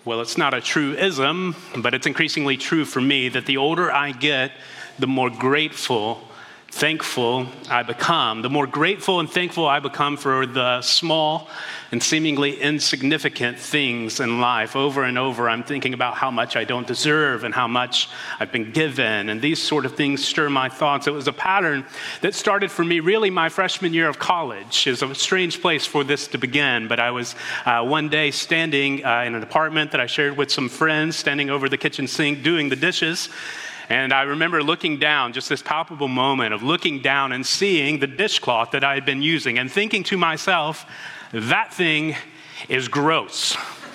Well, it's not a truism, but it's increasingly true for me that the older I get, the more grateful, thankful I become. The more grateful and thankful I become for the small and seemingly insignificant things in life. Over and over, I'm thinking about how much I don't deserve and how much I've been given. And these sort of things stir my thoughts. It was a pattern that started for me really my freshman year of college. It's a strange place for this to begin, but I was one day standing in an apartment that I shared with some friends, standing over the kitchen sink, doing the dishes. And I remember looking down, just this palpable moment of looking down and seeing the dishcloth that I had been using and thinking to myself, that thing is gross.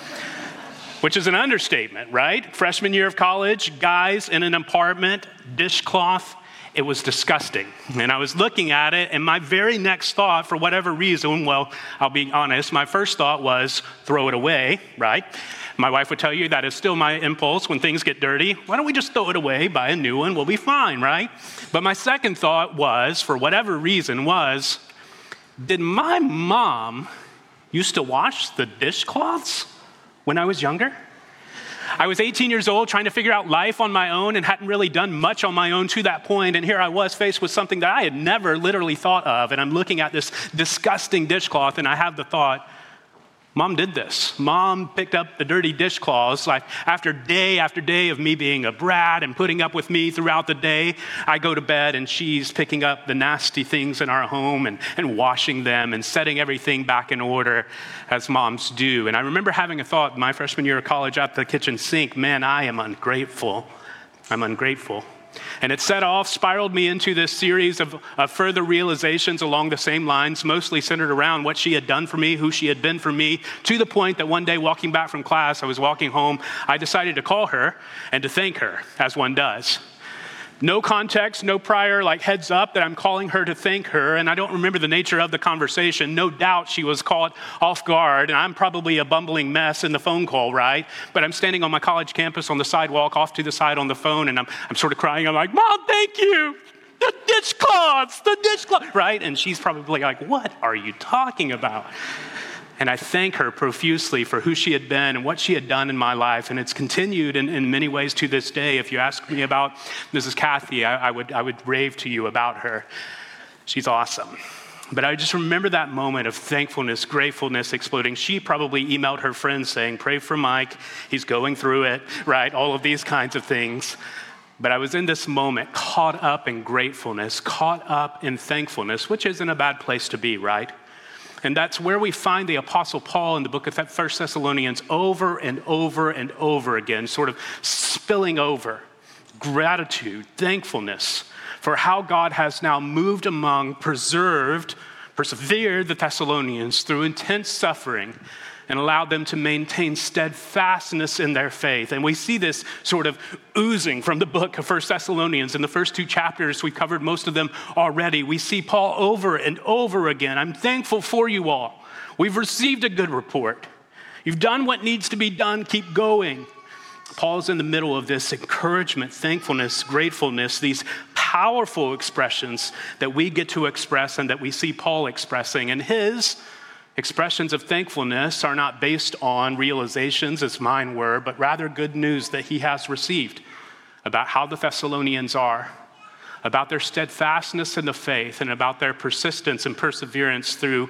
Which is an understatement, right? Freshman year of college, guys in an apartment, dishcloth, it was disgusting. And I was looking at it, and my very next thought, for whatever reason, well, I'll be honest, my first thought was throw it away, right? My wife would tell you that is still my impulse when things get dirty. Why don't we just throw it away, buy a new one, we'll be fine, right? But my second thought was, for whatever reason, was, did my mom used to wash the dishcloths when I was younger? I was 18 years old trying to figure out life on my own and hadn't really done much on my own to that point. And here I was faced with something that I had never literally thought of. And I'm looking at this disgusting dishcloth and I have the thought, Mom did this. Mom picked up the dirty dishcloths. Like after day of me being a brat and putting up with me throughout the day, I go to bed and she's picking up the nasty things in our home and washing them and setting everything back in order as moms do. And I remember having a thought my freshman year of college at the kitchen sink, man, I am ungrateful. I'm ungrateful. And it spiraled me into this series of further realizations along the same lines, mostly centered around what she had done for me, who she had been for me, to the point that one day walking back from class, I was walking home, I decided to call her and to thank her, as one does. No context, no prior heads up that I'm calling her to thank her, and I don't remember the nature of the conversation. No doubt she was caught off guard, and I'm probably a bumbling mess in the phone call, right? But I'm standing on my college campus on the sidewalk, off to the side on the phone, and I'm sort of crying. I'm like, Mom, thank you. The dishcloths, right? And she's probably like, what are you talking about? And I thank her profusely for who she had been and what she had done in my life. And it's continued in many ways to this day. If you ask me about Mrs. Kathy, I would rave to you about her. She's awesome. But I just remember that moment of thankfulness, gratefulness exploding. She probably emailed her friends saying, pray for Mike. He's going through it, right? All of these kinds of things. But I was in this moment caught up in gratefulness, caught up in thankfulness, which isn't a bad place to be, right? And that's where we find the Apostle Paul in the book of 1 Thessalonians over and over and over again, sort of spilling over gratitude, thankfulness for how God has now moved among, persevered the Thessalonians through intense suffering and allowed them to maintain steadfastness in their faith. And we see this sort of oozing from the book of 1 Thessalonians. In the first two chapters, we've covered most of them already. We see Paul over and over again. I'm thankful for you all. We've received a good report. You've done what needs to be done. Keep going. Paul's in the middle of this encouragement, thankfulness, gratefulness, these powerful expressions that we get to express and that we see Paul expressing. And his expressions of thankfulness are not based on realizations, as mine were, but rather good news that he has received about how the Thessalonians are, about their steadfastness in the faith, and about their persistence and perseverance through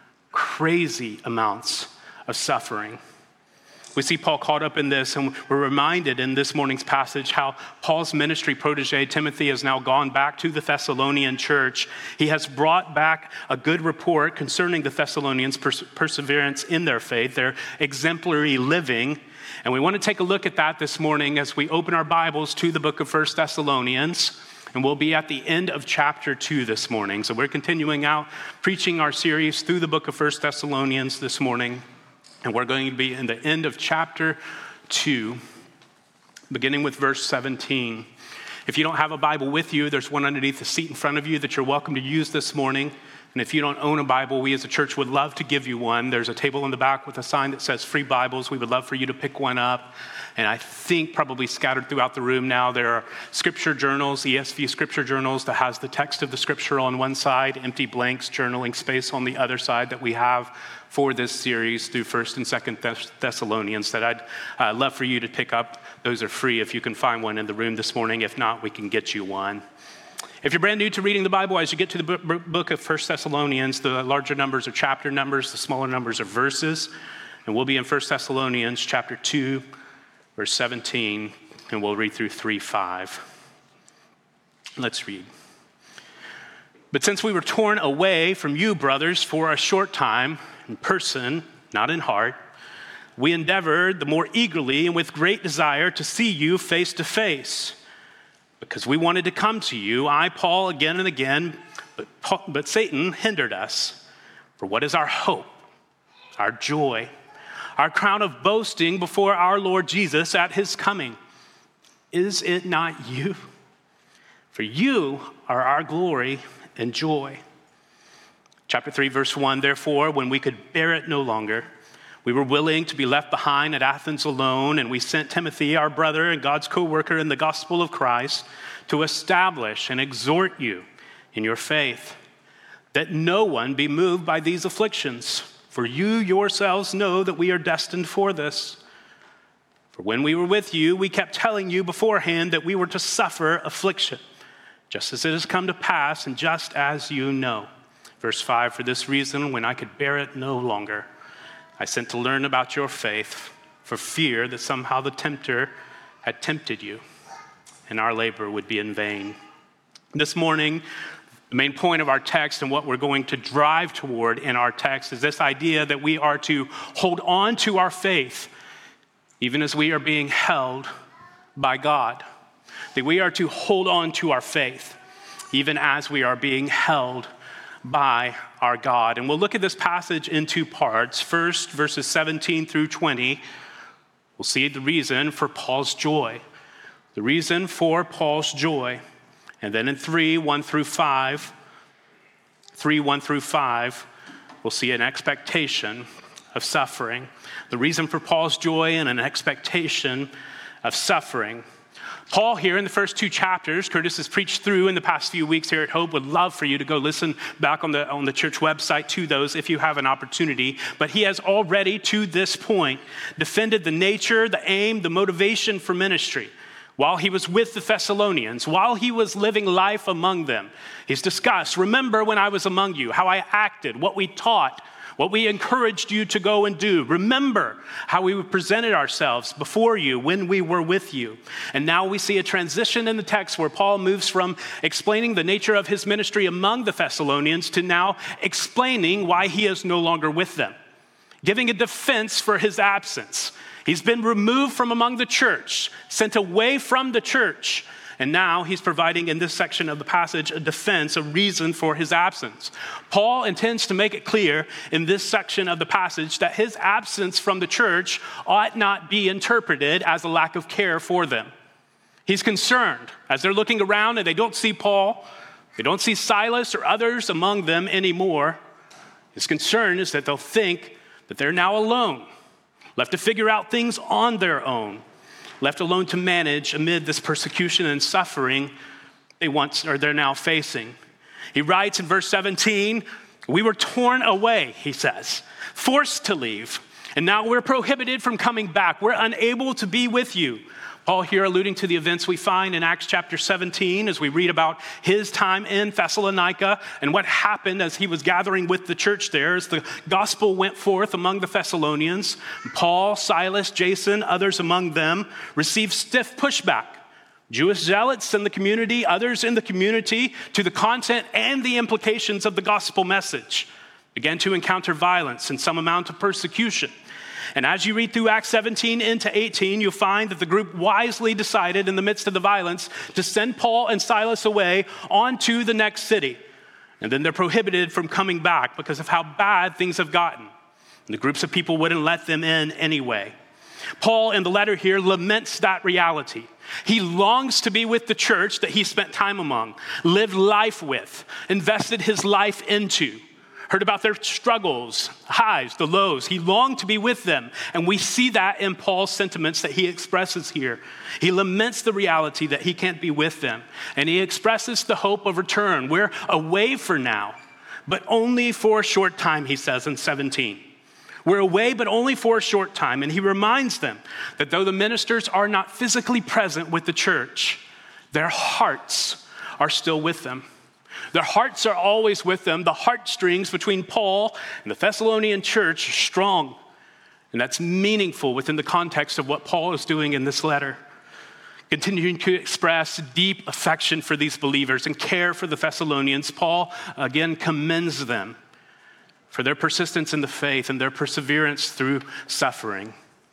crazy amounts of suffering. We see Paul caught up in this, and we're reminded in this morning's passage how Paul's ministry protege, Timothy, has now gone back to the Thessalonian church. He has brought back a good report concerning the Thessalonians' perseverance in their faith, their exemplary living. And we want to take a look at that this morning as we open our Bibles to the book of 1 Thessalonians. And we'll be at the end of chapter 2 this morning. So we're continuing out preaching our series through the book of 1 Thessalonians this morning. And we're going to be in the end of chapter 2, beginning with verse 17. If you don't have a Bible with you, there's one underneath the seat in front of you that you're welcome to use this morning. And if you don't own a Bible, we as a church would love to give you one. There's a table in the back with a sign that says free Bibles. We would love for you to pick one up. And I think probably scattered throughout the room now, there are scripture journals, ESV scripture journals that has the text of the scripture on one side, empty blanks, journaling space on the other side that we have for this series through 1st and 2nd Thessalonians that I'd love for you to pick up. Those are free if you can find one in the room this morning. If not, we can get you one. If you're brand new to reading the Bible, as you get to the book of 1 Thessalonians, the larger numbers are chapter numbers, the smaller numbers are verses. And we'll be in 1 Thessalonians chapter 2, verse 17, and we'll read through 3:5. Let's read. But since we were torn away from you, brothers, for a short time, in person, not in heart, we endeavored the more eagerly and with great desire to see you face to face. Because we wanted to come to you, I, Paul, again and again, but Satan hindered us. For what is our hope, our joy, our crown of boasting before our Lord Jesus at his coming? Is it not you? For you are our glory and joy. Chapter 3, verse 1, therefore, when we could bear it no longer, we were willing to be left behind at Athens alone, and we sent Timothy, our brother and God's co-worker in the gospel of Christ, to establish and exhort you in your faith, that no one be moved by these afflictions. For you yourselves know that we are destined for this. For when we were with you, we kept telling you beforehand that we were to suffer affliction, just as it has come to pass and just as you know. Verse 5, for this reason, when I could bear it no longer, I sent to learn about your faith, for fear that somehow the tempter had tempted you, and our labor would be in vain. This morning, the main point of our text and what we're going to drive toward in our text is this idea that we are to hold on to our faith, even as we are being held by God. That we are to hold on to our faith, even as we are being held by our God. And we'll look at this passage in two parts. First, verses 17 through 20, we'll see the reason for Paul's joy. The reason for Paul's joy. And then in 3:1 through 5, we'll see an expectation of suffering. The reason for Paul's joy and an expectation of suffering. Paul here in the first two chapters, Curtis has preached through in the past few weeks here at Hope. Would love for you to go listen back on the church website to those if you have an opportunity. But he has already, to this point, defended the nature, the aim, the motivation for ministry. While he was with the Thessalonians, while he was living life among them, he's discussed, remember when I was among you, how I acted, what we taught, what we encouraged you to go and do. Remember how we presented ourselves before you when we were with you. And now we see a transition in the text where Paul moves from explaining the nature of his ministry among the Thessalonians to now explaining why he is no longer with them, giving a defense for his absence. He's been removed from among the church, sent away from the church. And now he's providing in this section of the passage a defense, a reason for his absence. Paul intends to make it clear in this section of the passage that his absence from the church ought not be interpreted as a lack of care for them. He's concerned as they're looking around and they don't see Paul, they don't see Silas or others among them anymore. His concern is that they'll think that they're now alone, left to figure out things on their own, left alone to manage amid this persecution and suffering they're now facing. He writes in verse 17, we were torn away, he says, forced to leave, and now we're prohibited from coming back. We're unable to be with you. Paul here alluding to the events we find in Acts chapter 17 as we read about his time in Thessalonica and what happened as he was gathering with the church there as the gospel went forth among the Thessalonians. Paul, Silas, Jason, others among them received stiff pushback. Jewish zealots in the community, others in the community to the content and the implications of the gospel message began to encounter violence and some amount of persecution. And as you read through Acts 17 into 18, you'll find that the group wisely decided in the midst of the violence to send Paul and Silas away on to the next city. And then they're prohibited from coming back because of how bad things have gotten. And the groups of people wouldn't let them in anyway. Paul in the letter here laments that reality. He longs to be with the church that he spent time among, lived life with, invested his life into, heard about their struggles, highs, the lows. He longed to be with them. And we see that in Paul's sentiments that he expresses here. He laments the reality that he can't be with them. And he expresses the hope of return. We're away for now, but only for a short time, he says in 17. We're away, but only for a short time. And he reminds them that though the ministers are not physically present with the church, their hearts are still with them. Their hearts are always with them. The heartstrings between Paul and the Thessalonian church are strong. And that's meaningful within the context of what Paul is doing in this letter. Continuing to express deep affection for these believers and care for the Thessalonians, Paul again commends them for their persistence in the faith and their perseverance through suffering.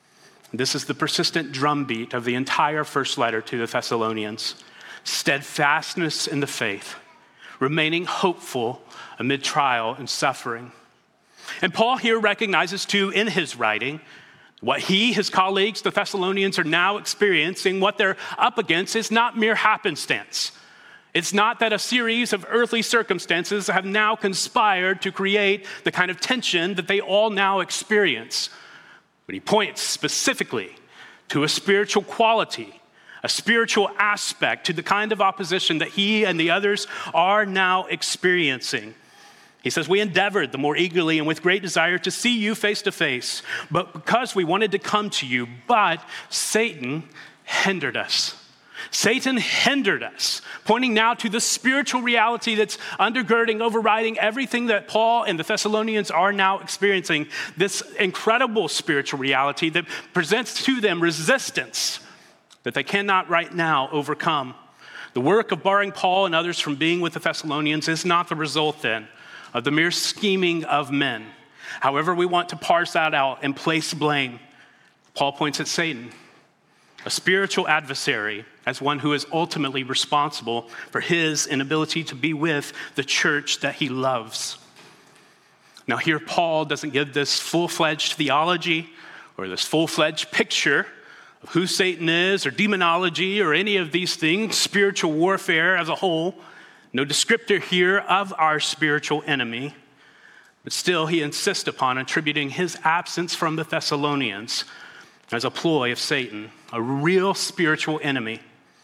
This is the persistent drumbeat of the entire first letter to the Thessalonians. Steadfastness in the faith, remaining hopeful amid trial and suffering. And Paul here recognizes too in his writing what he, his colleagues, the Thessalonians are now experiencing, what they're up against is not mere happenstance. It's not that a series of earthly circumstances have now conspired to create the kind of tension that they all now experience. But he points specifically to a spiritual quality, a spiritual aspect to the kind of opposition that he and the others are now experiencing. He says, we endeavored the more eagerly and with great desire to see you face to face, but because we wanted to come to you, but Satan hindered us. Satan hindered us, pointing now to the spiritual reality that's undergirding, overriding everything that Paul and the Thessalonians are now experiencing, this incredible spiritual reality that presents to them resistance that they cannot right now overcome. The work of barring Paul and others from being with the Thessalonians is not the result then of the mere scheming of men. However, we want to parse that out and place blame. Paul points at Satan, a spiritual adversary, as one who is ultimately responsible for his inability to be with the church that he loves. Now here, Paul doesn't give this full-fledged theology or this full-fledged picture of who Satan is or demonology or any of these things, spiritual warfare as a whole. No descriptor here of our spiritual enemy, but still he insists upon attributing his absence from the Thessalonians as a ploy of Satan, a real spiritual enemy.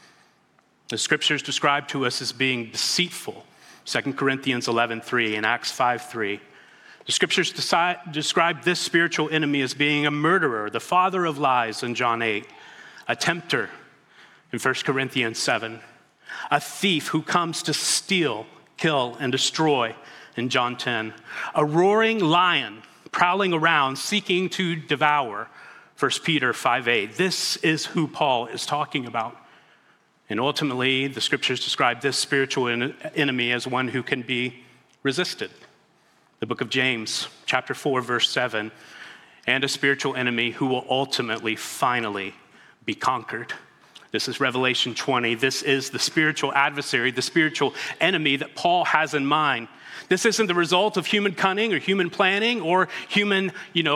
The scriptures describe to us as being deceitful, 2 Corinthians 11:3 and Acts 5:3. The scriptures describe this spiritual enemy as being a murderer, the father of lies in John 8, a tempter in 1 Corinthians 7, a thief who comes to steal, kill, and destroy in John 10, a roaring lion prowling around seeking to devour, 1 Peter 5:8. This is who Paul is talking about. And ultimately, the scriptures describe this spiritual enemy as one who can be resisted. The book of James, chapter 4, verse 7, and a spiritual enemy who will ultimately, finally be conquered. This is Revelation 20. This is the spiritual adversary, the spiritual enemy that Paul has in mind. This isn't the result of human cunning or human planning or human,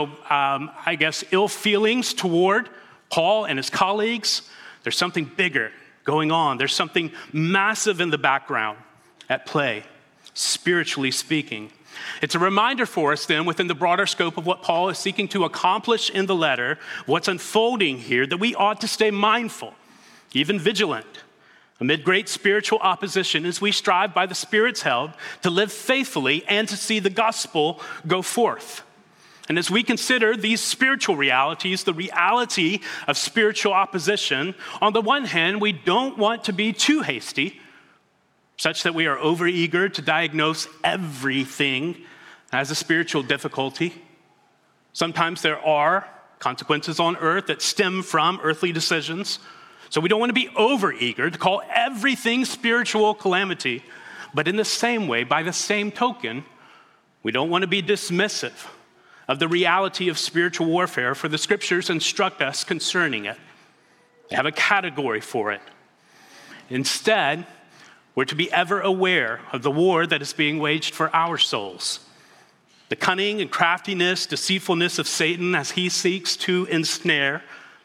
ill feelings toward Paul and his colleagues. There's something bigger going on. There's something massive in the background at play, spiritually speaking. It's a reminder for us then within the broader scope of what Paul is seeking to accomplish in the letter, what's unfolding here, that we ought to stay mindful, even vigilant, amid great spiritual opposition as we strive by the Spirit's help to live faithfully and to see the gospel go forth. And as we consider these spiritual realities, the reality of spiritual opposition, on the one hand, we don't want to be too hasty, such that we are overeager to diagnose everything as a spiritual difficulty. Sometimes there are consequences on earth that stem from earthly decisions. So we don't want to be overeager to call everything spiritual calamity. But in the same way, by the same token, we don't want to be dismissive of the reality of spiritual warfare, for the scriptures instruct us concerning it. They have a category for it. Instead, we're to be ever aware of the war that is being waged for our souls. The cunning and craftiness, deceitfulness of Satan as he seeks to ensnare,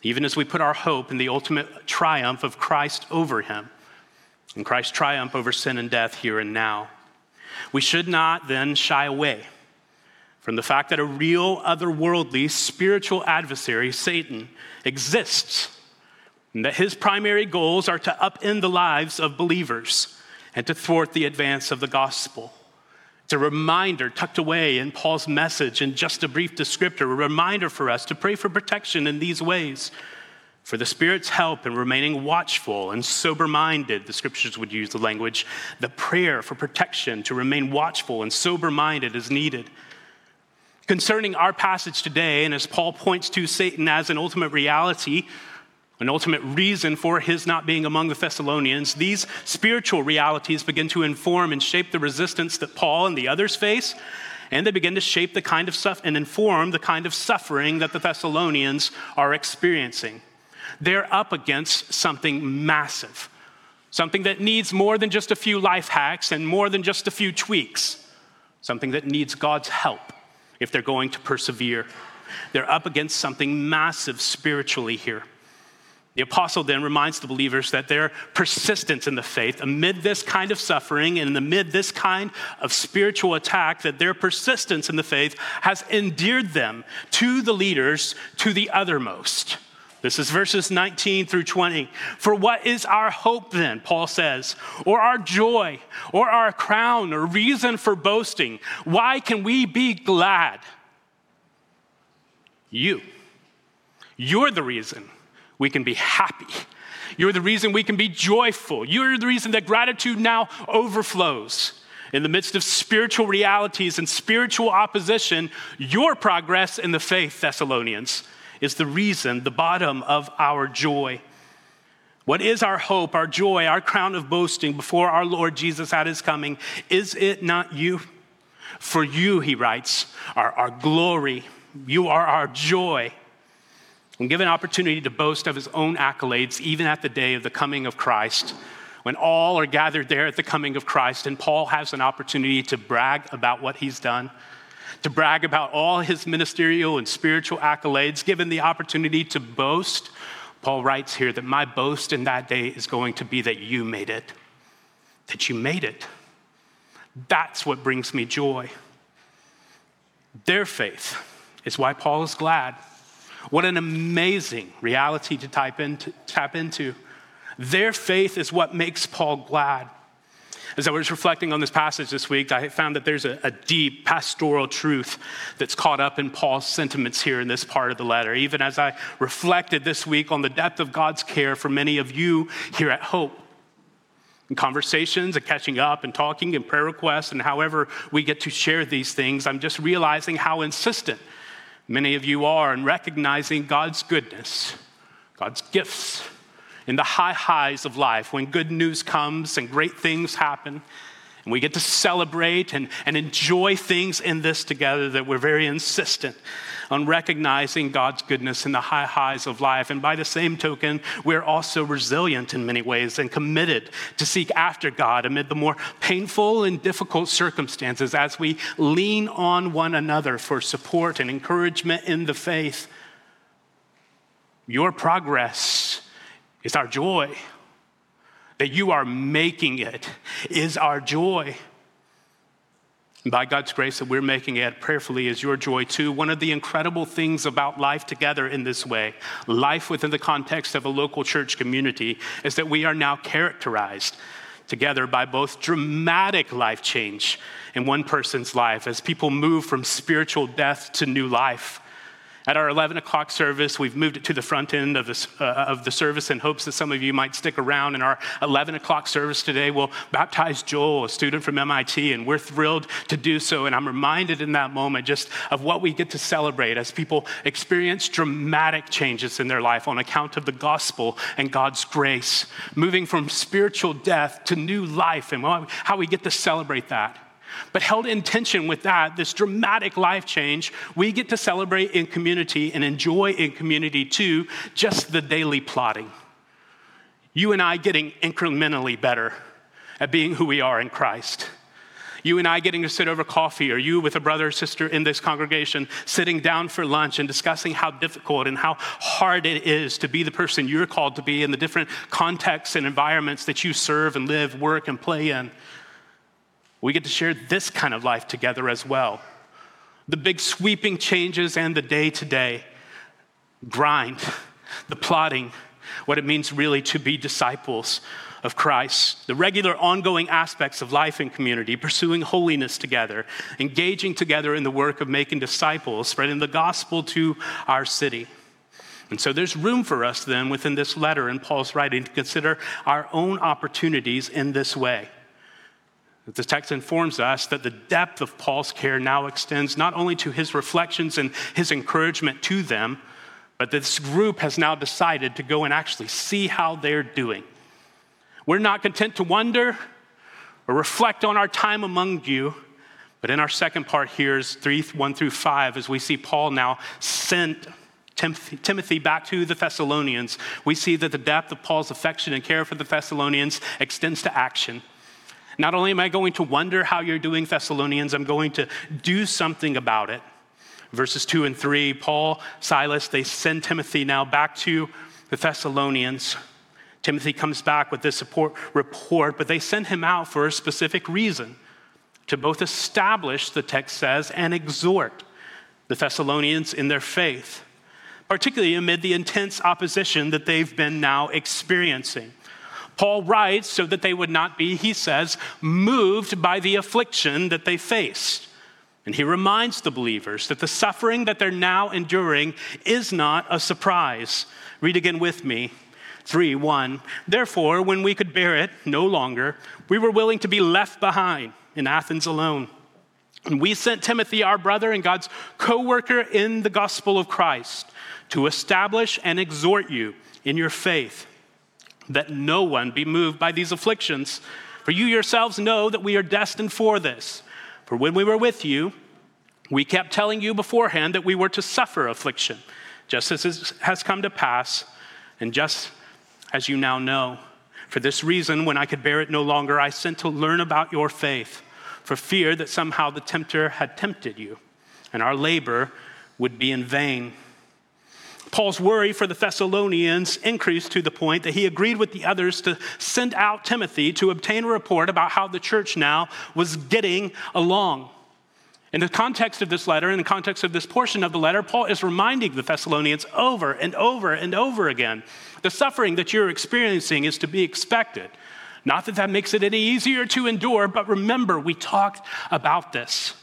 even as we put our hope in the ultimate triumph of Christ over him, and Christ's triumph over sin and death here and now. We should not then shy away from the fact that a real, otherworldly, spiritual adversary, Satan, exists, and that his primary goals are to upend the lives of believers and to thwart the advance of the gospel. It's a reminder tucked away in Paul's message in just a brief descriptor, a reminder for us to pray for protection in these ways, for the Spirit's help in remaining watchful and sober-minded. The scriptures would use the language, the prayer for protection to remain watchful and sober-minded is needed. Concerning our passage today, and as Paul points to Satan as an ultimate reality, an ultimate reason for his not being among the Thessalonians, these spiritual realities begin to inform and shape the resistance that Paul and the others face, and they begin to shape the kind of and inform the kind of suffering that the Thessalonians are experiencing. They're up against something massive, something that needs more than just a few life hacks and more than just a few tweaks, something that needs God's help if they're going to persevere. They're up against something massive spiritually here. The apostle then reminds the believers that their persistence in the faith amid this kind of suffering and amid this kind of spiritual attack, that their persistence in the faith has endeared them to the leaders to the uttermost. This is verses 19 through 20. For what is our hope then, Paul says, or our joy, or our crown, or reason for boasting? Why can we be glad? You're the reason we can be happy. You're the reason we can be joyful. You're the reason that gratitude now overflows. In the midst of spiritual realities and spiritual opposition, your progress in the faith, Thessalonians, is the reason, the bottom of our joy. What is our hope, our joy, our crown of boasting before our Lord Jesus at his coming? Is it not you? For you, he writes, are our glory. You are our joy. And given opportunity to boast of his own accolades, even at the day of the coming of Christ, when all are gathered there at the coming of Christ, and Paul has an opportunity to brag about what he's done, to brag about all his ministerial and spiritual accolades, given the opportunity to boast, Paul writes here that my boast in that day is going to be that you made it. That you made it. That's what brings me joy. Their faith is why Paul is glad. What an amazing reality to tap into. Their faith is what makes Paul glad. As I was reflecting on this passage this week, I found that there's a deep pastoral truth that's caught up in Paul's sentiments here in this part of the letter. Even as I reflected this week on the depth of God's care for many of you here at Hope. In conversations and catching up and talking and prayer requests and however we get to share these things, I'm just realizing how insistent many of you are in recognizing God's goodness, God's gifts, in the high highs of life, when good news comes and great things happen, and we get to celebrate and enjoy things in this together, that we're very insistent on recognizing God's goodness in the high highs of life. And by the same token, we're also resilient in many ways and committed to seek after God amid the more painful and difficult circumstances as we lean on one another for support and encouragement in the faith. Your progress is our joy. That you are making it is our joy. And by God's grace that we're making it prayerfully is your joy too. One of the incredible things about life together in this way, life within the context of a local church community, is that we are now characterized together by both dramatic life change in one person's life as people move from spiritual death to new life. At our 11 o'clock service, we've moved it to the front end of the service in hopes that some of you might stick around. In our 11 o'clock service today, we'll baptize Joel, a student from MIT, and we're thrilled to do so. And I'm reminded in that moment just of what we get to celebrate as people experience dramatic changes in their life on account of the gospel and God's grace, moving from spiritual death to new life, and how we get to celebrate that. But held in tension with that, this dramatic life change, we get to celebrate in community and enjoy in community too, just the daily plodding. You and I getting incrementally better at being who we are in Christ. You and I getting to sit over coffee, or you with a brother or sister in this congregation sitting down for lunch and discussing how difficult and how hard it is to be the person you're called to be in the different contexts and environments that you serve and live, work, and play in. We get to share this kind of life together as well. The big sweeping changes and the day-to-day grind, the plotting, what it means really to be disciples of Christ, the regular ongoing aspects of life in community, pursuing holiness together, engaging together in the work of making disciples, spreading the gospel to our city. And so there's room for us then within this letter in Paul's writing to consider our own opportunities in this way. The text informs us that the depth of Paul's care now extends not only to his reflections and his encouragement to them, but this group has now decided to go and actually see how they're doing. We're not content to wonder or reflect on our time among you, but in our second part here is 3:1-5, as we see Paul now sent Timothy back to the Thessalonians, we see that the depth of Paul's affection and care for the Thessalonians extends to action. Not only am I going to wonder how you're doing, Thessalonians, I'm going to do something about it. Verses 2 and 3, Paul, Silas, they send Timothy now back to the Thessalonians. Timothy comes back with this report, but they send him out for a specific reason, to both establish, the text says, and exhort the Thessalonians in their faith, particularly amid the intense opposition that they've been now experiencing. Paul writes so that they would not be, he says, moved by the affliction that they faced. And he reminds the believers that the suffering that they're now enduring is not a surprise. Read again with me. 3:1. Therefore, when we could bear it no longer, we were willing to be left behind in Athens alone. And we sent Timothy, our brother and God's co-worker in the gospel of Christ, to establish and exhort you in your faith, that no one be moved by these afflictions. For you yourselves know that we are destined for this. For when we were with you, we kept telling you beforehand that we were to suffer affliction, just as it has come to pass, and just as you now know. For this reason, when I could bear it no longer, I sent to learn about your faith, for fear that somehow the tempter had tempted you, and our labor would be in vain. Paul's worry for the Thessalonians increased to the point that he agreed with the others to send out Timothy to obtain a report about how the church now was getting along. In the context of this letter, in the context of this portion of the letter, Paul is reminding the Thessalonians over and over and over again, the suffering that you're experiencing is to be expected. Not that that makes it any easier to endure, but remember, we talked about this.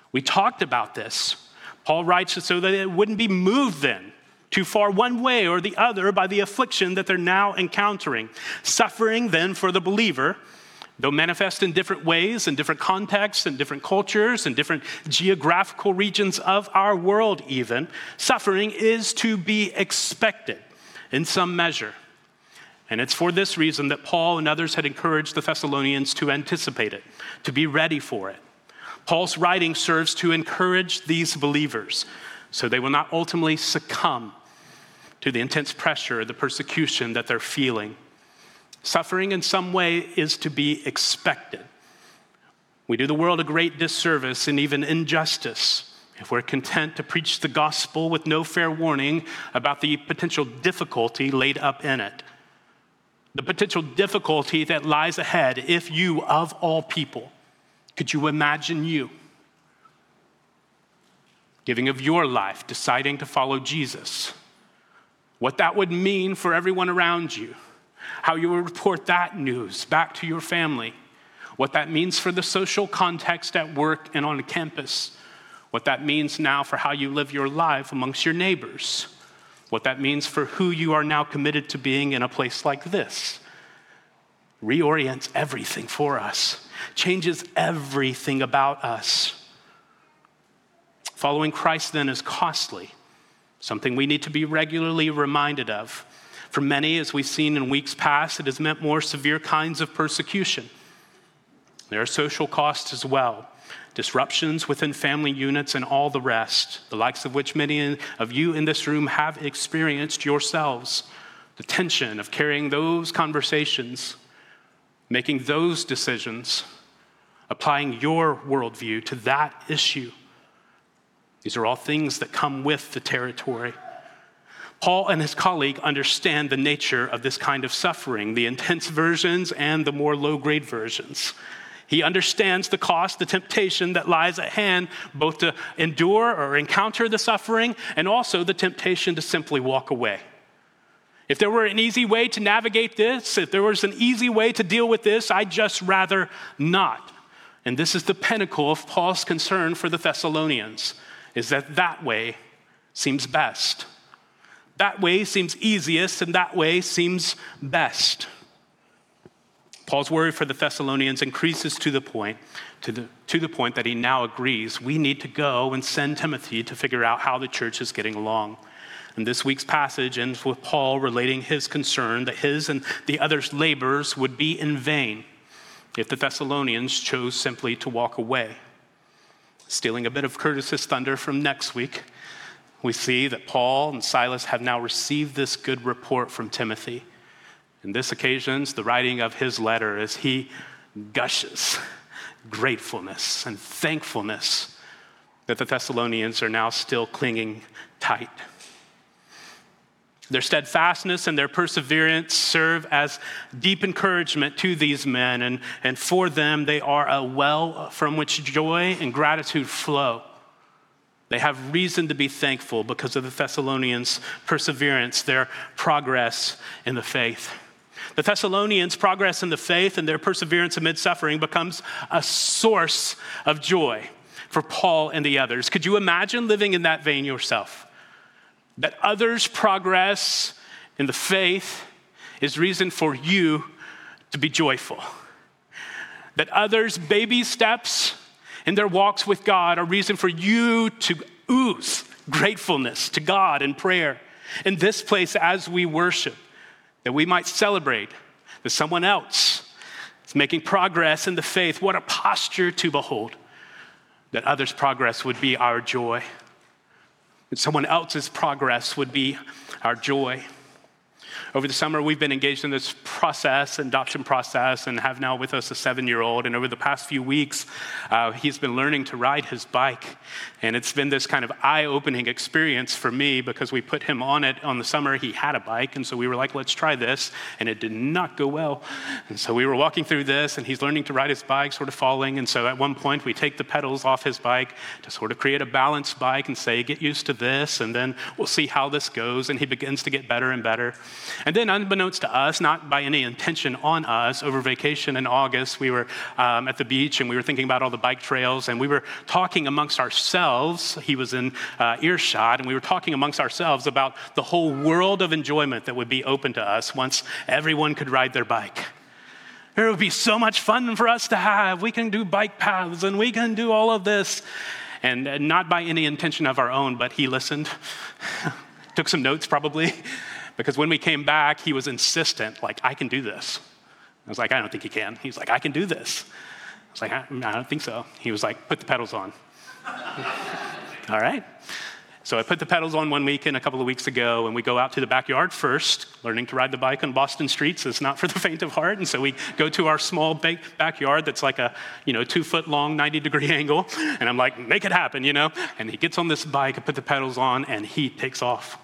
Paul writes so that it wouldn't be moved then too far one way or the other by the affliction that they're now encountering. Suffering then for the believer, though manifest in different ways, in different contexts, in different cultures, in different geographical regions of our world even, suffering is to be expected in some measure. And it's for this reason that Paul and others had encouraged the Thessalonians to anticipate it, to be ready for it. Paul's writing serves to encourage these believers so they will not ultimately succumb to the intense pressure, the persecution that they're feeling. Suffering in some way is to be expected. We do the world a great disservice and even injustice if we're content to preach the gospel with no fair warning about the potential difficulty laid up in it. The potential difficulty that lies ahead if you, of all people, could you imagine you giving of your life, deciding to follow Jesus? What that would mean for everyone around you, how you would report that news back to your family, what that means for the social context at work and on campus, what that means now for how you live your life amongst your neighbors, what that means for who you are now committed to being in a place like this. Reorients everything for us, changes everything about us. Following Christ then is costly, something we need to be regularly reminded of. For many, as we've seen in weeks past, it has meant more severe kinds of persecution. There are social costs as well, disruptions within family units and all the rest, the likes of which many of you in this room have experienced yourselves. The tension of carrying those conversations, making those decisions, applying your worldview to that issue. These are all things that come with the territory. Paul and his colleague understand the nature of this kind of suffering, the intense versions and the more low-grade versions. He understands the cost, the temptation that lies at hand, both to endure or encounter the suffering and also the temptation to simply walk away. If there were an easy way to navigate this, if there was an easy way to deal with this, I'd just rather not. And this is the pinnacle of Paul's concern for the Thessalonians, is that way seems best. That way seems easiest, and that way seems best. Paul's worry for the Thessalonians increases to the point that he now agrees we need to go and send Timothy to figure out how the church is getting along. And this week's passage ends with Paul relating his concern that his and the others' labors would be in vain if the Thessalonians chose simply to walk away. Stealing a bit of Curtis's thunder from next week, we see that Paul and Silas have now received this good report from Timothy. In this occasion, the writing of his letter as he gushes gratefulness and thankfulness that the Thessalonians are now still clinging tight. Their steadfastness and their perseverance serve as deep encouragement to these men, and for them, they are a well from which joy and gratitude flow. They have reason to be thankful because of the Thessalonians' perseverance, their progress in the faith. The Thessalonians' progress in the faith and their perseverance amid suffering becomes a source of joy for Paul and the others. Could you imagine living in that vein yourself? That others' progress in the faith is reason for you to be joyful. That others' baby steps in their walks with God are reason for you to ooze gratefulness to God in prayer. In this place as we worship, that we might celebrate that someone else is making progress in the faith. What a posture to behold. That others' progress would be our joy. That someone else's progress would be our joy. Over the summer, we've been engaged in this process, adoption process, and have now with us a 7-year-old. And over the past few weeks, he's been learning to ride his bike. And it's been this kind of eye-opening experience for me because we put him on it on the summer. He had a bike, and so we were like, let's try this. And it did not go well. And so we were walking through this, and he's learning to ride his bike, sort of falling. And so at one point, we take the pedals off his bike to sort of create a balanced bike and say, get used to this, and then we'll see how this goes. And he begins to get better and better. And then unbeknownst to us, not by any intention on us, over vacation in August, we were at the beach and we were thinking about all the bike trails and we were talking amongst ourselves. He was in earshot and we were talking amongst ourselves about the whole world of enjoyment that would be open to us once everyone could ride their bike. There would be so much fun for us to have. We can do bike paths and we can do all of this. And not by any intention of our own, but he listened, took some notes probably. Because when we came back, he was insistent, like, I can do this. I was like, I don't think you can. He's like, I can do this. I was like, I don't think so. He was like, put the pedals on. All right. So I put the pedals on one weekend a couple of weeks ago, and we go out to the backyard first, learning to ride the bike on Boston streets is not for the faint of heart. And so we go to our small backyard that's like a 2-foot long, 90-degree angle. And I'm like, make it happen, And he gets on this bike, I put the pedals on, and he takes off.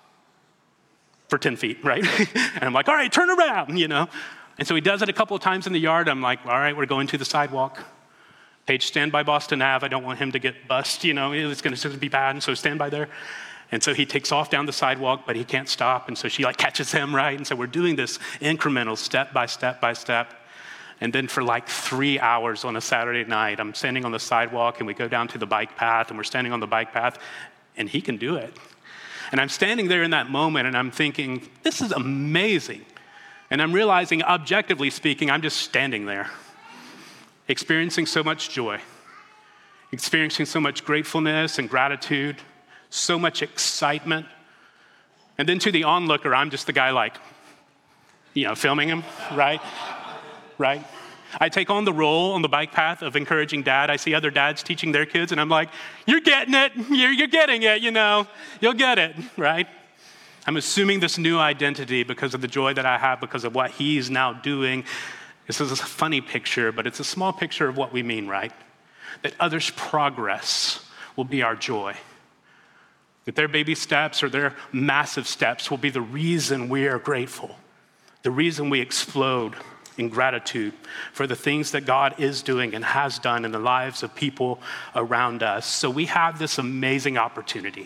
For 10 feet, right? And I'm like, all right, turn around, And so he does it a couple of times in the yard. I'm like, all right, we're going to the sidewalk. Paige, stand by Boston Ave. I don't want him to get bust, it's going to be bad. And so stand by there. And so he takes off down the sidewalk, but he can't stop. And so she catches him, right? And so we're doing this incremental step by step by step. And then for 3 hours on a Saturday night, I'm standing on the sidewalk and we go down to the bike path and we're standing on the bike path and he can do it. And I'm standing there in that moment and I'm thinking, this is amazing. And I'm realizing, objectively speaking, I'm just standing there, experiencing so much joy, experiencing so much gratefulness and gratitude, so much excitement. And then to the onlooker, I'm just the guy filming him, right? Right? I take on the role on the bike path of encouraging dad. I see other dads teaching their kids, and I'm like, you're getting it. You're getting it, You'll get it, right? I'm assuming this new identity because of the joy that I have, because of what he's now doing, This is a funny picture, but it's a small picture of what we mean, right? That others' progress will be our joy. That their baby steps or their massive steps will be the reason we are grateful, the reason we explode in gratitude for the things that God is doing and has done in the lives of people around us. So we have this amazing opportunity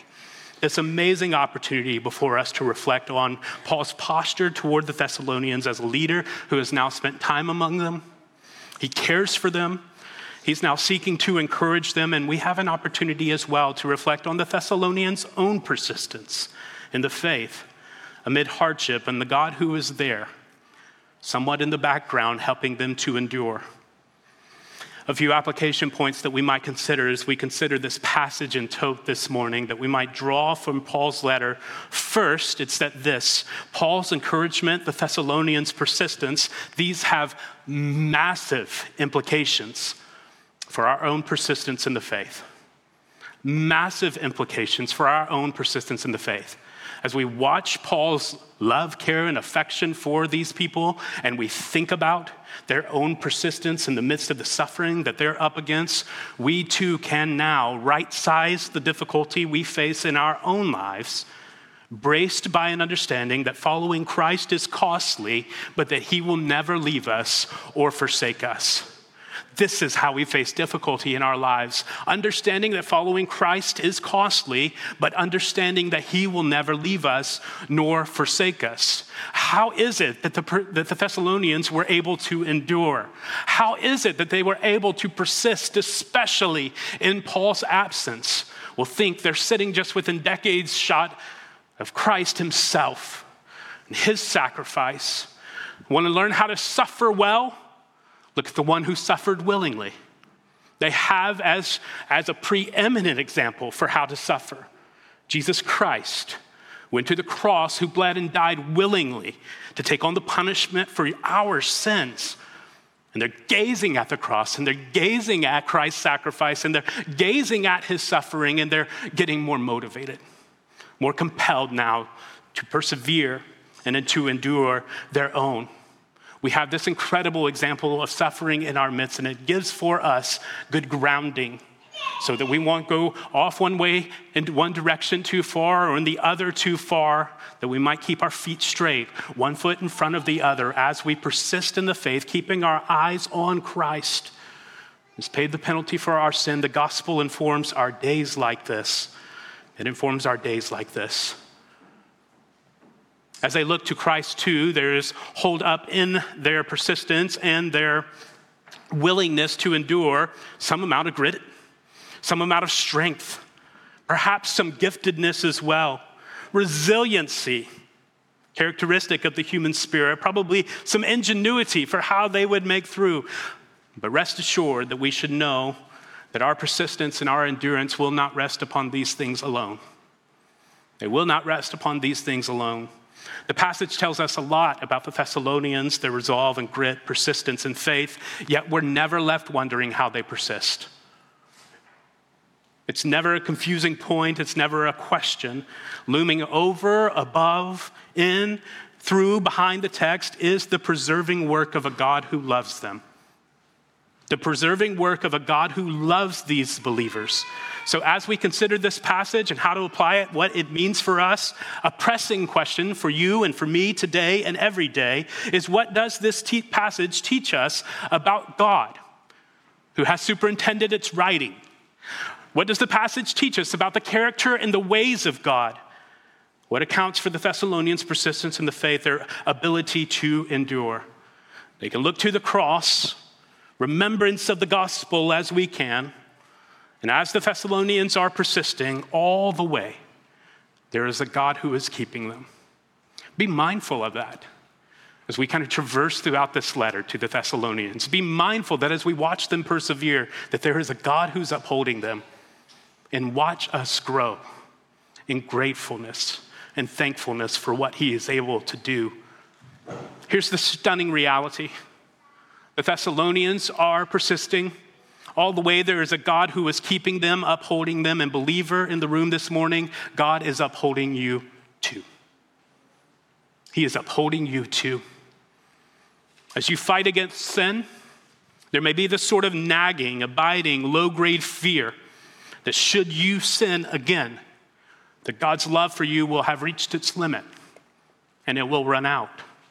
before us to reflect on Paul's posture toward the Thessalonians as a leader who has now spent time among them. He cares for them. He's now seeking to encourage them, and we have an opportunity as well to reflect on the Thessalonians' own persistence in the faith amid hardship and the God who is there, somewhat in the background, helping them to endure. A few application points that we might consider as we consider this passage in tote this morning that we might draw from Paul's letter. First, it's that Paul's encouragement, the Thessalonians' persistence, these have massive implications for our own persistence in the faith. Massive implications for our own persistence in the faith. As we watch Paul's love, care, and affection for these people, and we think about their own persistence in the midst of the suffering that they're up against, we too can now right-size the difficulty we face in our own lives, braced by an understanding that following Christ is costly, but that he will never leave us or forsake us. This is how we face difficulty in our lives. Understanding that following Christ is costly, but understanding that he will never leave us nor forsake us. How is it that the Thessalonians were able to endure? How is it that they were able to persist, especially in Paul's absence? Well, think they're sitting just within decades shot of Christ himself and his sacrifice. Want to learn how to suffer well? Look at the one who suffered willingly. They have as a preeminent example for how to suffer. Jesus Christ went to the cross, who bled and died willingly to take on the punishment for our sins. And they're gazing at the cross, and they're gazing at Christ's sacrifice, and they're gazing at his suffering, and they're getting more motivated, more compelled now to persevere and to endure their own. We have this incredible example of suffering in our midst, and it gives for us good grounding so that we won't go off one way in one direction too far or in the other too far, that we might keep our feet straight, one foot in front of the other as we persist in the faith, keeping our eyes on Christ, who's paid the penalty for our sin. The gospel informs our days like this. It informs our days like this. As they look to Christ too, there is hold up in their persistence and their willingness to endure some amount of grit, some amount of strength, perhaps some giftedness as well, resiliency, characteristic of the human spirit, probably some ingenuity for how they would make through. But rest assured that we should know that our persistence and our endurance will not rest upon these things alone. They will not rest upon these things alone. The passage tells us a lot about the Thessalonians, their resolve and grit, persistence and faith, yet we're never left wondering how they persist. It's never a confusing point. It's never a question. Looming over, above, in, through, behind the text is the preserving work of a God who loves them. The preserving work of a God who loves these believers. So as we consider this passage and how to apply it, what it means for us, a pressing question for you and for me today and every day is, what does this passage teach us about God, who has superintended its writing? What does the passage teach us about the character and the ways of God? What accounts for the Thessalonians' persistence in the faith, their ability to endure? They can look to the cross, remembrance of the gospel as we can. And as the Thessalonians are persisting all the way, there is a God who is keeping them. Be mindful of that as we kind of traverse throughout this letter to the Thessalonians. Be mindful that as we watch them persevere, that there is a God who's upholding them. And watch us grow in gratefulness and thankfulness for what he is able to do. Here's the stunning reality. The Thessalonians are persisting. All the way there is a God who is keeping them, upholding them, and believer in the room this morning, God is upholding you too. He is upholding you too. As you fight against sin, there may be this sort of nagging, abiding, low-grade fear that should you sin again, that God's love for you will have reached its limit and it will run out.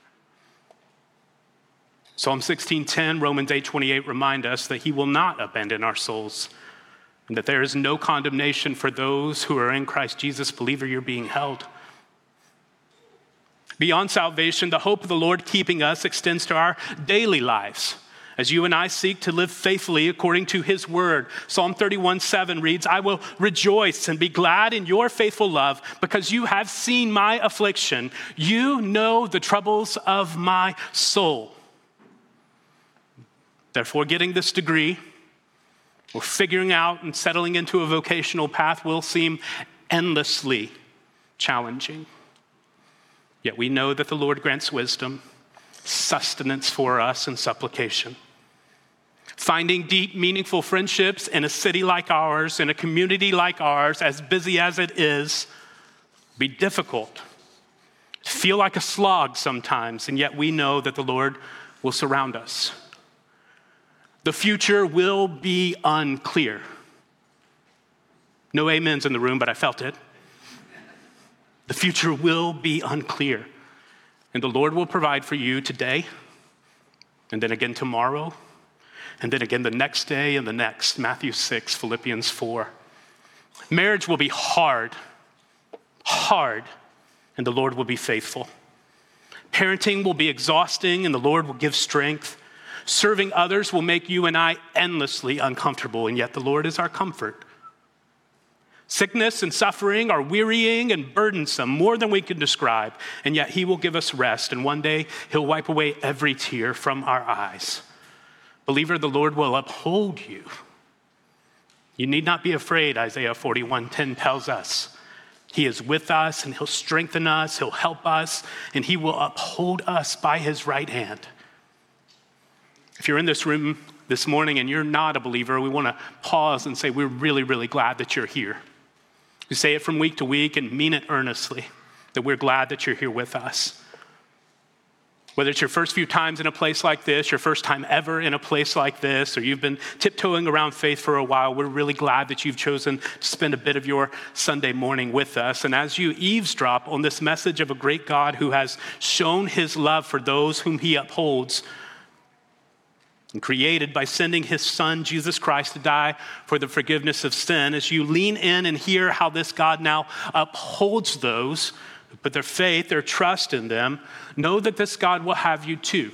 Psalm 16:10, Romans 8:28 remind us that he will not abandon our souls and that there is no condemnation for those who are in Christ Jesus. Believer, you're being held. Beyond salvation, the hope of the Lord keeping us extends to our daily lives as you and I seek to live faithfully according to his word. Psalm 31:7 reads, I will rejoice and be glad in your faithful love because you have seen my affliction. You know the troubles of my soul. Therefore, getting this degree or figuring out and settling into a vocational path will seem endlessly challenging. Yet we know that the Lord grants wisdom, sustenance for us, and supplication. Finding deep, meaningful friendships in a city like ours, in a community like ours, as busy as it is, be difficult. Feel like a slog sometimes, and yet we know that the Lord will surround us. The future will be unclear. No amens in the room, but I felt it. The future will be unclear. And the Lord will provide for you today, and then again tomorrow, and then again the next day and the next. Matthew 6, Philippians 4. Marriage will be hard, and the Lord will be faithful. Parenting will be exhausting, and the Lord will give strength. Serving others will make you and I endlessly uncomfortable, and yet the Lord is our comfort. Sickness and suffering are wearying and burdensome, more than we can describe, and yet he will give us rest, and one day he'll wipe away every tear from our eyes. Believer, the Lord will uphold you. You need not be afraid, Isaiah 41:10 tells us. He is with us, and he'll strengthen us, he'll help us, and he will uphold us by his right hand. If you're in this room this morning and you're not a believer, we want to pause and say we're really, really glad that you're here. We say it from week to week and mean it earnestly, that we're glad that you're here with us. Whether it's your first few times in a place like this, your first time ever in a place like this, or you've been tiptoeing around faith for a while, we're really glad that you've chosen to spend a bit of your Sunday morning with us. And as you eavesdrop on this message of a great God who has shown his love for those whom he upholds, and created by sending his son, Jesus Christ, to die for the forgiveness of sin, as you lean in and hear how this God now upholds those who put their faith, their trust in them, know that this God will have you too.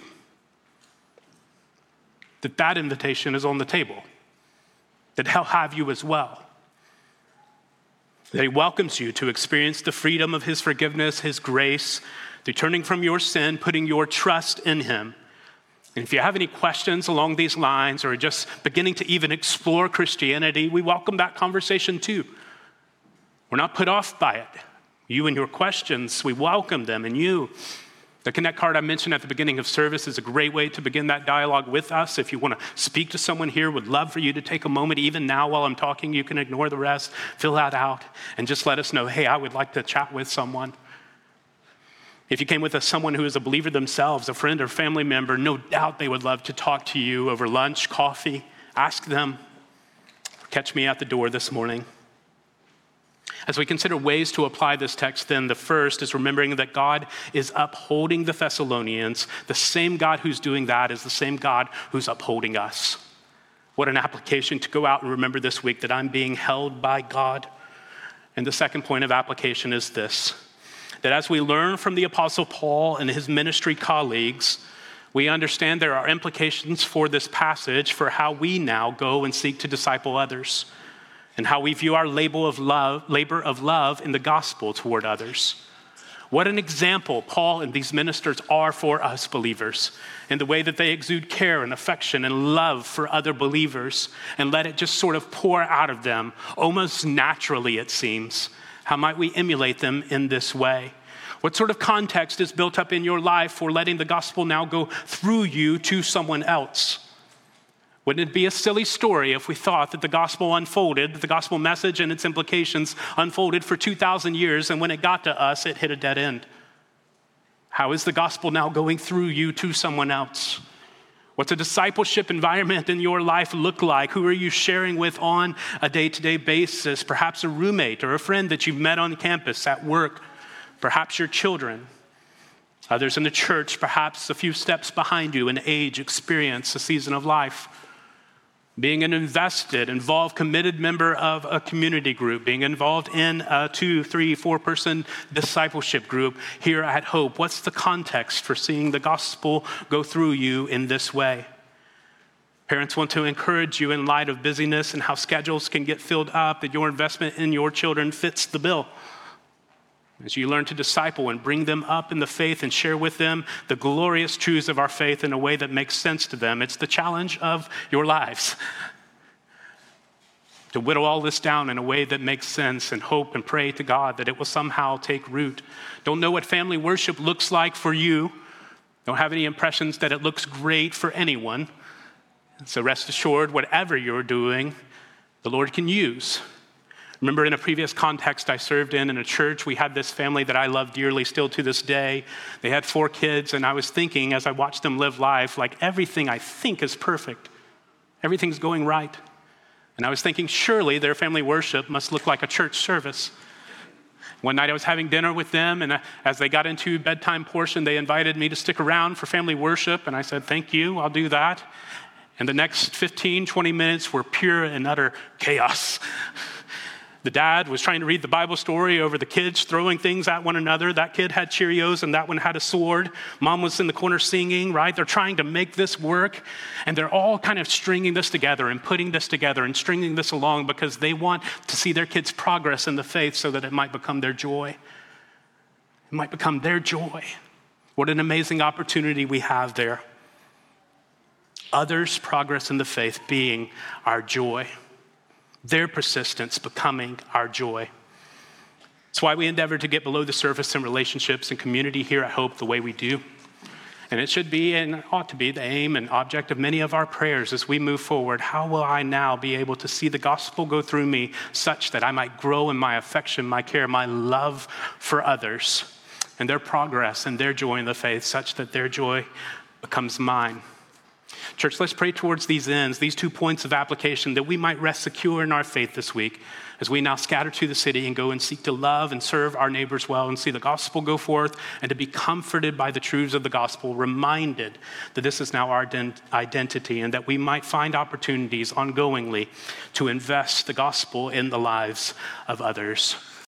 That invitation is on the table. That he'll have you as well. That he welcomes you to experience the freedom of his forgiveness, his grace, through turning from your sin, putting your trust in him. And if you have any questions along these lines or just beginning to even explore Christianity, we welcome that conversation too. We're not put off by it. You and your questions, we welcome them. And you, the Connect card I mentioned at the beginning of service is a great way to begin that dialogue with us. If you want to speak to someone here, would love for you to take a moment, even now while I'm talking. You can ignore the rest, fill that out, and just let us know, hey, I would like to chat with someone. If you came with us someone who is a believer themselves, a friend or family member, no doubt they would love to talk to you over lunch, coffee. Ask them. Catch me at the door this morning. As we consider ways to apply this text, then the first is remembering that God is upholding the Thessalonians. The same God who's doing that is the same God who's upholding us. What an application to go out and remember this week that I'm being held by God. And the second point of application is this, that as we learn from the Apostle Paul and his ministry colleagues, we understand there are implications for this passage for how we now go and seek to disciple others and how we view our labor of love in the gospel toward others. What an example Paul and these ministers are for us believers in the way that they exude care and affection and love for other believers and let it just sort of pour out of them, almost naturally it seems. How might we emulate them in this way? What sort of context is built up in your life for letting the gospel now go through you to someone else? Wouldn't it be a silly story if we thought that the gospel unfolded, the gospel message and its implications unfolded for 2,000 years, and when it got to us, it hit a dead end? How is the gospel now going through you to someone else? What's a discipleship environment in your life look like? Who are you sharing with on a day-to-day basis? Perhaps a roommate or a friend that you've met on campus, at work, perhaps your children. Others in the church, perhaps a few steps behind you in age, experience, a season of life. Being an invested, involved, committed member of a community group, being involved in a 2, 3, 4-person discipleship group here at Hope. What's the context for seeing the gospel go through you in this way? Parents want to encourage you in light of busyness and how schedules can get filled up, that your investment in your children fits the bill. As you learn to disciple and bring them up in the faith and share with them the glorious truths of our faith in a way that makes sense to them, it's the challenge of your lives. To whittle all this down in a way that makes sense and hope and pray to God that it will somehow take root. Don't know what family worship looks like for you. Don't have any impressions that it looks great for anyone. So rest assured, whatever you're doing, the Lord can use. Remember in a previous context I served in a church, we had this family that I love dearly still to this day. They had 4 kids, and I was thinking as I watched them live life, like everything I think is perfect. Everything's going right. And I was thinking, surely their family worship must look like a church service. One night I was having dinner with them, and as they got into bedtime portion, they invited me to stick around for family worship, and I said, thank you, I'll do that. And the next 15, 20 minutes were pure and utter chaos. The dad was trying to read the Bible story over the kids throwing things at one another. That kid had Cheerios and that one had a sword. Mom was in the corner singing, right? They're trying to make this work. And they're all kind of stringing this together and putting this together and stringing this along because they want to see their kids' progress in the faith so that it might become their joy. It might become their joy. What an amazing opportunity we have there. Others' progress in the faith being our joy. Their persistence becoming our joy. It's why we endeavor to get below the surface in relationships and community here at Hope the way we do. And it should be and ought to be the aim and object of many of our prayers as we move forward. How will I now be able to see the gospel go through me such that I might grow in my affection, my care, my love for others and their progress and their joy in the faith such that their joy becomes mine? Church, let's pray towards these ends, these 2 points of application, that we might rest secure in our faith this week as we now scatter to the city and go and seek to love and serve our neighbors well and see the gospel go forth and to be comforted by the truths of the gospel, reminded that this is now our identity and that we might find opportunities ongoingly to invest the gospel in the lives of others.